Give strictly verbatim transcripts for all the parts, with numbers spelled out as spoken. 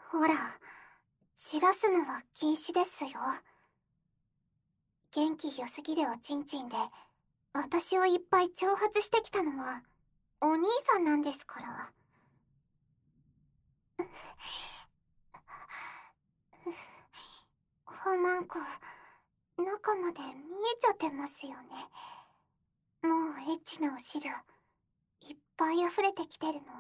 ほら、散らすのは禁止ですよ。元気良すぎるおちんちんで、私をいっぱい挑発してきたのは、お兄さんなんですから。ほまんこ、中まで見えちゃってますよね。もうエッチなお汁、いっぱい溢れてきてるの。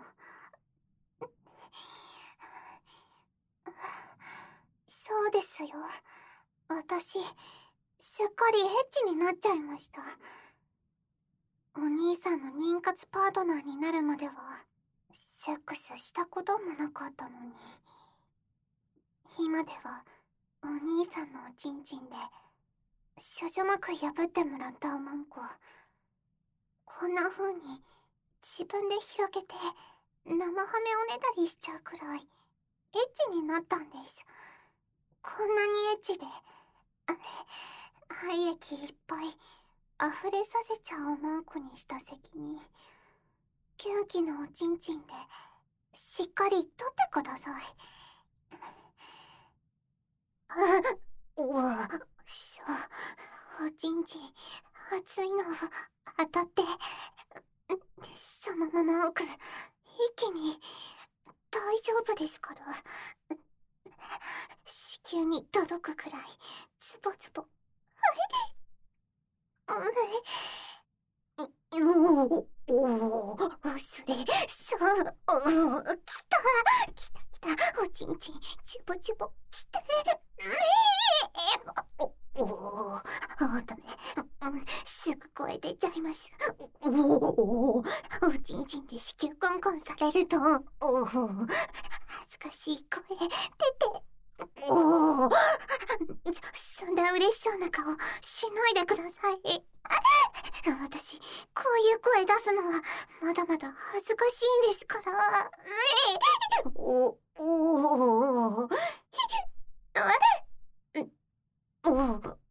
そうですよ。私、すっかりエッチになっちゃいました。お兄さんの妊活パートナーになるまでは、セックスしたこともなかったのに。今では、お兄さんのおちんちんで、処女膜破ってもらったおまんこ。こんな風に、自分で広げて、生ハメをねだりしちゃうくらい、エッチになったんです。こんなにエッチで、あ廃液いっぱい、溢れさせちゃうおまんこにした責任。キュンキのおちんちんで、しっかり取ってください。あ、うわ、そう、おちんちん、熱いの当たって、そのまま奥、一気に、大丈夫ですから。子宮に届くくらい、ズボズボ。うおおお、それ、そう、おお、きた、きたきた、おちんちん、チュボチュボ、きた、ねえ、おお、おダメ、うん、すぐ声出ちゃいます。おお、おちんちんで子宮コンコンされると、おお、恥ずかしい声、出て、おお、そんな嬉しそうな顔しないでください。私、こういう声出すのは、まだまだ恥ずかしいんですから。うえお、おお、おお、だから、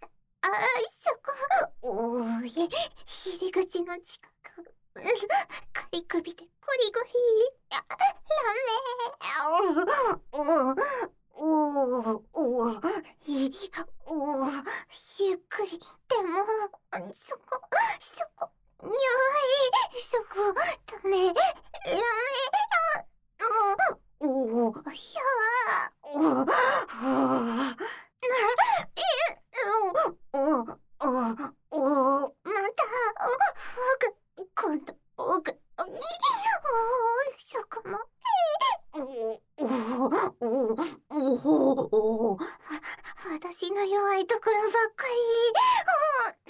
あ、そこ、おお、え、入り口の近く、かり首でゴリゴリ、あ、ラメ、おお、おお、おい、おゆっくり、でも、そこ、そこ、にゃい、そこ、ダメ、ラメ、おお、おやおお、おお、おお、おまた、奥、今度、奥、おお、そこも、おお、おお、お私の弱いところばっかり。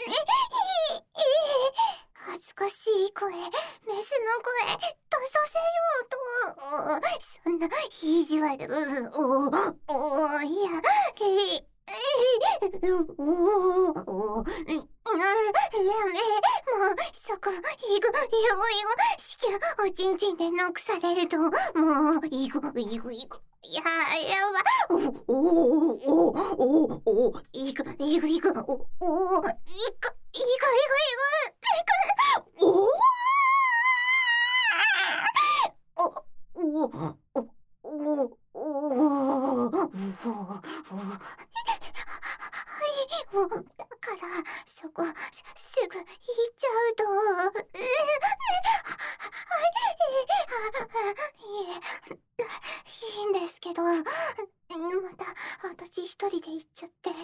恥ずかしい声、メスの声、出させようと。そんな意地悪。おお、いや、え、え、おお、お、やめ、もう、そこ、いぐ、いぐ、いぐ、子宮、おちんちんでノックされると、もう、いぐ、いぐ、いぐ。いや、やば、お、お、お、お、お、お、いぐ、いぐ、いぐ、お、お、いぐ、いぐ、いぐ、いぐ、お、お、お、お、お、お、お、はい、もう、だから、そこ、すすぐ行っちゃうと、うはい、いえ、いいんですけど、また、私一人で行っちゃって。はい、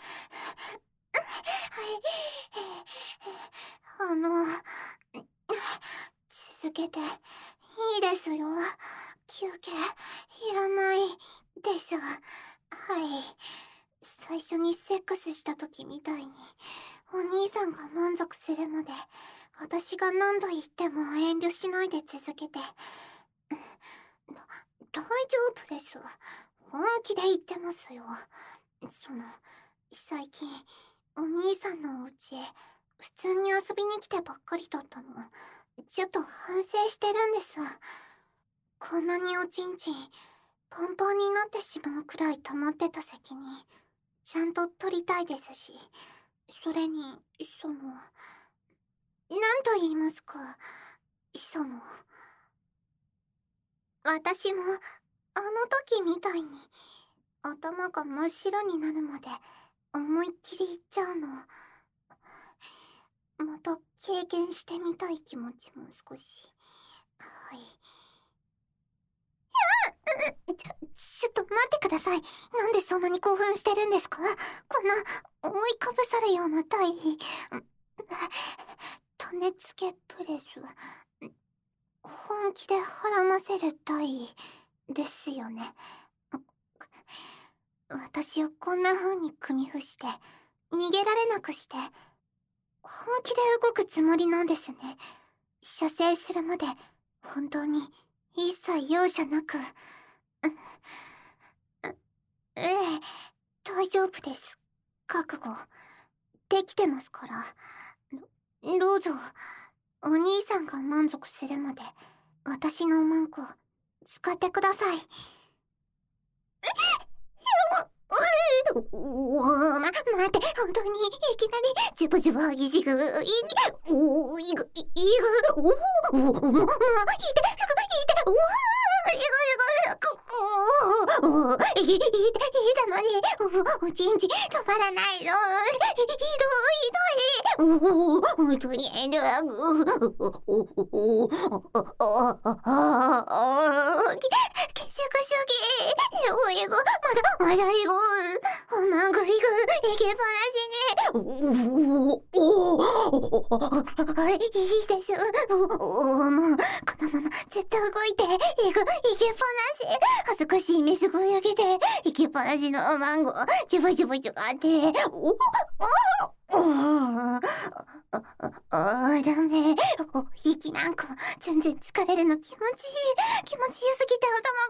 あの、続けて、いいですよ。休憩、いらないです。はい。最初にセックスした時みたいに、お兄さんが満足するまで、私が何度言っても遠慮しないで続けて。だ、大丈夫です。本気で言ってますよ。その、最近、お兄さんのお家へ、普通に遊びに来てばっかりだったの。ちょっと反省してるんです。こんなにおちんちん、パンパンになってしまうくらい溜まってた責任、ちゃんと取りたいですし、それに、その、なんと言いますか、その、私も、 あの時みたいに頭が真っ白になるまで思いっきり言っちゃうの、また経験してみたい気持ちも少し。はい。ちょ、ちょっと待ってください。なんでそんなに興奮してるんですか？こんな覆いかぶさるような体位。種付けプレス。本気ではらませる体位ですよね。私をこんな風に組み伏して、逃げられなくして、本気で動くつもりなんですね。射精するまで、本当に一切容赦なく。ええ、大丈夫です。覚悟できてますから。どどうぞ、お兄さんが満足するまで私のマンコ使ってください。おお、ま、待って、本当にいきなりジュブジュブ激しく、いおお、いぐ、いいぐ、おお、もう、もう、いて、いて、おお、いぐ、いぐ、く、おお、い、いて、いたのに、お、おちんち止まらないよ。ひどい、ひどい。おお、本当にエルアグ、おお、おお、あ、あ、あ、あ、き、結束主義。おいご、まだ、まだいご。おまんぐいぐ、いけっぱなしに。おお、おお、いいです。おお、もう、このままずっと動いて、いぐ、いけっぱなし。恥ずかしいメスごやけで、いけっぱなしのおまんご、ジュブジュブジュガって、おお、おお、ああ、あ、ダメ。お、息なんか、全然疲れるの気持ちいい。気持ちよすぎて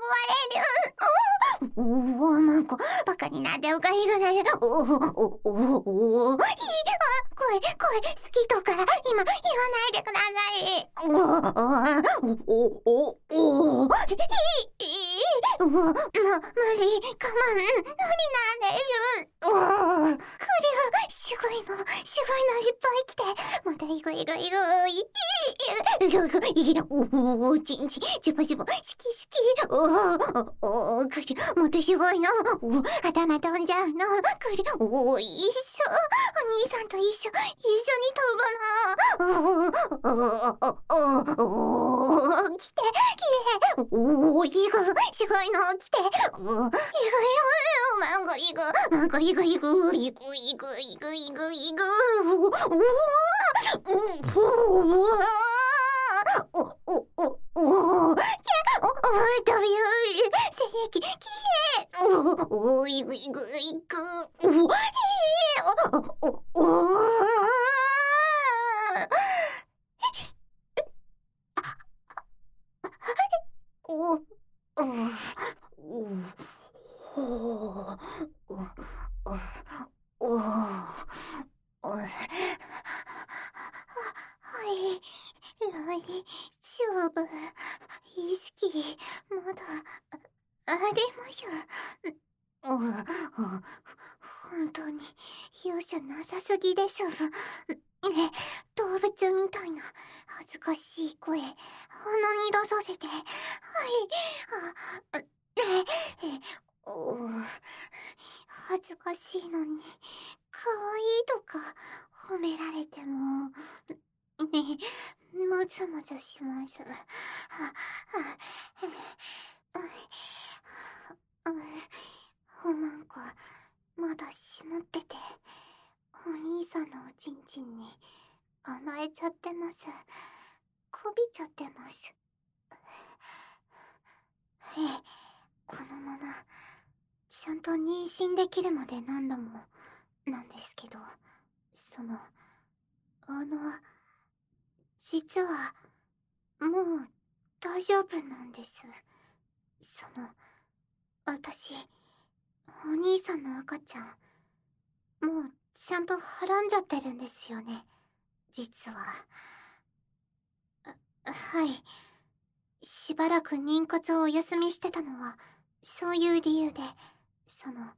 頭が割れる。おお、なんか、バカになっておかしくない。おお、おお、おお、いい、あ、声、声、好きとか、今、言わないでください。おお、おお、おお、いい、いい、おお、ま、無理、我慢、無理なんです。おお、クリア、すごいの、すごいのいっぱい来て、またいぐいぐいぐい、いい、いい、いい、おお、ちんちん、ジュバジュバ、好き好き、おお、お、クリア、またすごいの、お、頭飛んじゃうの、クリア、おお、一緒、お兄さんと一緒、一緒に飛ぶの、おお、おお、おお、来て、来て、おお、いぐ、すごいの、来て、おお、いぐいぐ、マンゴいぐ、マンゴいぐいぐ、いぐいぐ、いぐいぐ、いぐ、おお、おお、おお、おお、おお、け、お、お、という、精液、きれい、おお、いぐいぐ、いぐ、おお、へえ、お、お、お、お、お、お、お、お、お、お、はい、大丈夫。意識、まだ、あります。うん、本当に容赦なさすぎでしょ。ね、動物みたいな恥ずかしい声、鼻に出させて。はい、あ、ねえ、お、恥ずかしいのに、可愛いとか褒められても、ね、もぞもぞします。は、は、うん、おまんこ、まだしまってて、お兄さんのおちんちんに甘えちゃってます。こびちゃってます。ええ、このまま、ちゃんと妊娠できるまで何度も、なんですけど、その、あの、実は、もう、大丈夫なんです。その、私、お兄さんの赤ちゃん、もうちゃんとはらんじゃってるんですよね、実は。はい。しばらく妊活をお休みしてたのは、そういう理由で、その、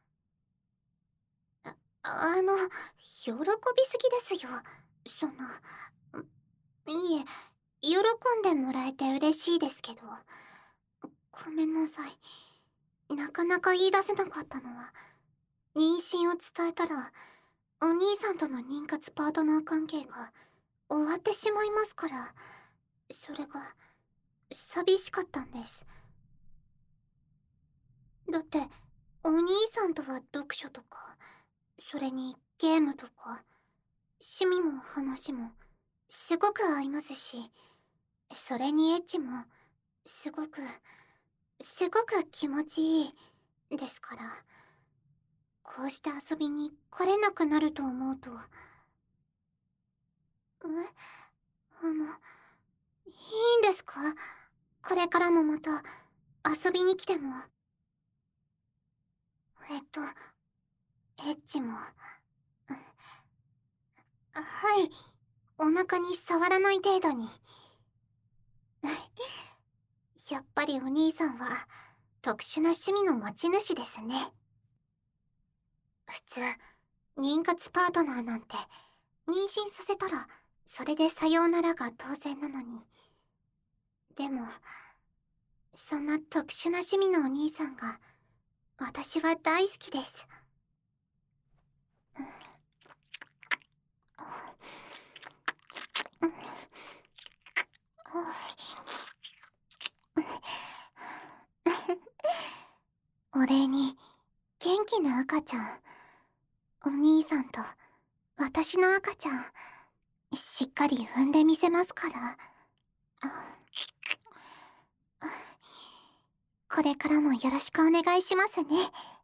あ、あの、喜びすぎですよ。そんな、いいえ、喜んでもらえて嬉しいですけど、 ごめんなさい。なかなか言い出せなかったのは、妊娠を伝えたら、お兄さんとの妊活パートナー関係が終わってしまいますから、それが寂しかったんです。だって、お兄さんとは読書とか、それにゲームとか、趣味も話もすごく合いますし、それにエッチもすごく、すごく気持ちいいですから、こうして遊びに来れなくなると思うと、え、あの、いいんですか？これからもまた遊びに来ても。えっと、エッチも。はい、お腹に触らない程度に。やっぱりお兄さんは特殊な趣味の持ち主ですね。普通、妊活パートナーなんて妊娠させたらそれでさようならが当然なのに。でも、そんな特殊な趣味のお兄さんが私は大好きです。お礼に元気な赤ちゃん、お兄さんと私の赤ちゃん、しっかり産んでみせますから。これからもよろしくお願いしますね。